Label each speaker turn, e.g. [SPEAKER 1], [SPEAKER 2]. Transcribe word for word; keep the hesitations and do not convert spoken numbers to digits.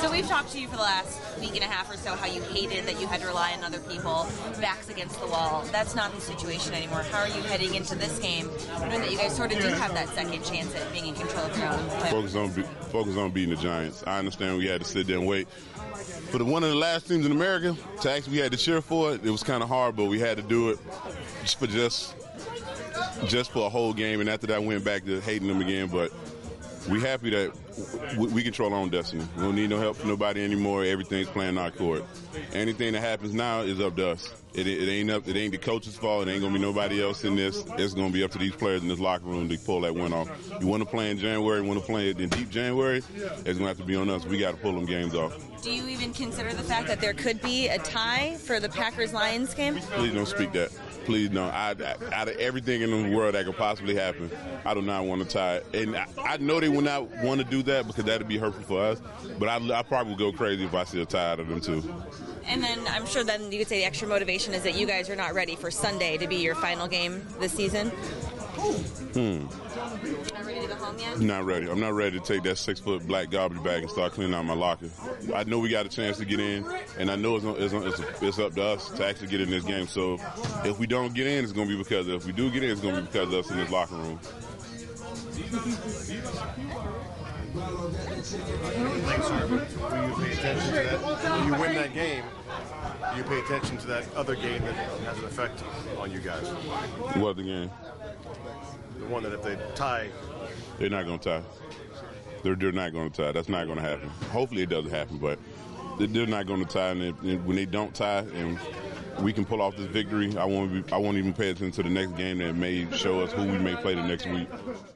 [SPEAKER 1] So we've talked to you for the last week and a half or so how you hated that you had to rely on other people, backs against the wall. That's not the situation anymore. How are you heading into this game, knowing that you guys sort of do have that second chance at being in control of your own play?
[SPEAKER 2] Focus on, be, focus on beating the Giants. I understand we had to sit there and wait. For the, one of the last teams in America to actually we had to cheer for it, it was kind of hard, but we had to do it just for just, just for a whole game. And after that, I went back to hating them again. But we happy that we, we control our own destiny. We don't need no help from nobody anymore. Everything's playing our court. Anything that happens now is up to us. It, it ain't up. It ain't the coach's fault. It ain't gonna be nobody else in this. It's gonna be up to these players in this locker room to pull that win off. You want to play in January, you want to play it in deep January. It's gonna have to be on us. We got to pull them games off.
[SPEAKER 1] Do you even consider the fact that there could be a tie for the Packers-Lions game?
[SPEAKER 2] Please don't speak that. Please don't. I, I, out of everything in the world that could possibly happen, I do not want to tie it. And I, I know they would not want to do that because that would be hurtful for us. But I, I probably would go crazy if I see a tie out of them too.
[SPEAKER 1] And then I'm sure then you could say the extra motivation is that you guys are not ready for Sunday to be your final game this season.
[SPEAKER 2] Hmm.
[SPEAKER 1] Not ready to go home yet?
[SPEAKER 2] Not ready. I'm not ready to take that six-foot black garbage bag and start cleaning out my locker. I know we got a chance to get in, and I know it's on, it's, on, it's, it's up to us to actually get in this game. So if we don't get in, it's going to be because of us. If we do get in, it's going to be because of us in this locker room.
[SPEAKER 3] Thanks, sir. Will you pay attention to that? When you win that game, you pay attention to that other game that has an effect on you guys.
[SPEAKER 2] What other game?
[SPEAKER 3] The one that if they tie,
[SPEAKER 2] they're not going to tie. They're they're not going to tie. That's not going to happen. Hopefully it doesn't happen, but they're not going to tie. And, it, and when they don't tie, and we can pull off this victory, I won't be, I won't even pay attention to the next game that may show us who we may play the next week.